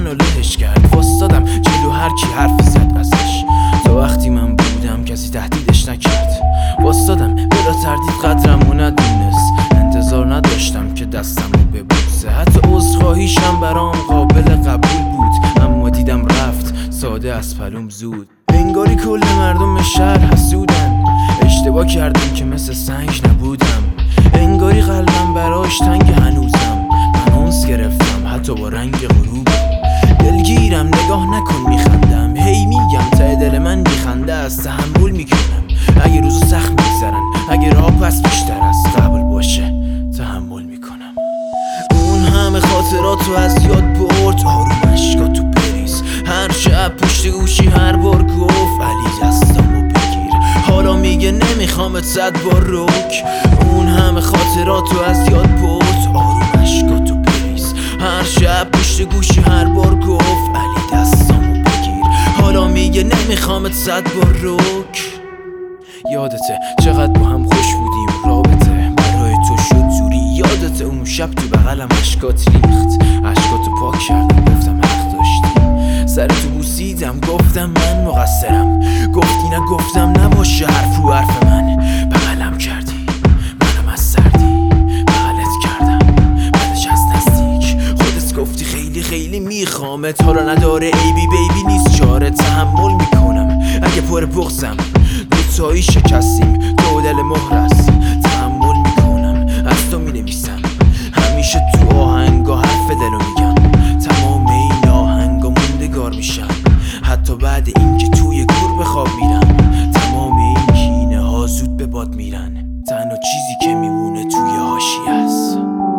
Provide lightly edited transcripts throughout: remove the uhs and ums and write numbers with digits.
منو لهش کرد. واسدادم جلو هر کی حرف زد ازش، تا وقتی من بودم کسی تهدیدش نکرد. واسدادم بلا تردید قدرمو ندونست، انتظار نداشتم که دستمو ببوسه. حتی عذرخواهیشم برام قابل قبول بود، اما دیدم رفت ساده از پلوم زود. انگاری کل مردم شهر حسودن، اشتباه کردم که مثل سنگ نبودم. انگاری قلبم براش تنگ هنوزم، من اونس گرفتم حتی با رنگ غروب. دلگیرم نگاه نکن میخندم، هی میگم ته دل من میخنده است. تحمل میکنم اگه روزو سخت میگذرن، اگه راه پس بیشتر از قبل باشه تحمل میکنم. اون همه خاطراتو از یاد برد، آروم اشکاتو بریز. هر شب پشت گوشی هر بار گفت علی دستامو بگیر، حالا میگه نمیخوامت 100 بار رک. اون همه خاطراتو از یاد برد، آروم اشکاتو بریز. هر شب پشت گوشی هر بار گفت علی دستامو بگیر، حالا میگه نمیخوامت 100 بار رک. یادته چقدر با هم خوش بودیم، رابطه برای تو شد زوری. یادته اون شب تو بغلم اشکات ریخت، اشکاتو پاک کردم گفتم حق داشتی. سر تو بوسیدم گفتم من مقصرم، گفتی نه گفتم نباشه حرف رو حرف من. بغلم کردی منم از سردی بغلت کردم، بعدش از نزدیک خودت گفتی خیلی خیلی میخوامت. حالا نداره ایبی بیبی نیست چاره، تحمل میکنم اگه پر بغضم. دوتایی شکستیم تو دل مهر است، تحمل میکنم از تو مینویسم همیشه تو آهنگا حرف دلو میگم. تمام این آهنگا موندگار میشم، حتی بعد اینکه توی گور به خواب میرم. تمام این کینه ها زود به باد میرن، تنها چیزی که میمونه توی حاشیه است.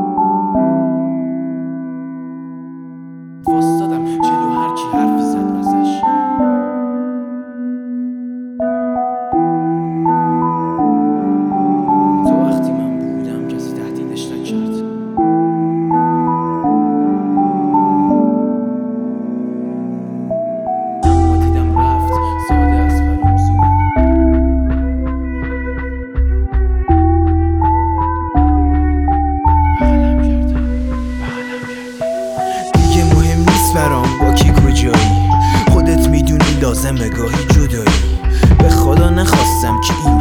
واسدادم جلو هر کی حرفی زد ازش، تا وقتی من بودم کسی تهدیدش نکرد. اما دیدم رفت ساده از پلوم زود. بغلم کردی دیگه مهم نیست برام با کی کجایی، خودت میدونی لازمه گاهی جدایی. به خدا نخواستم که این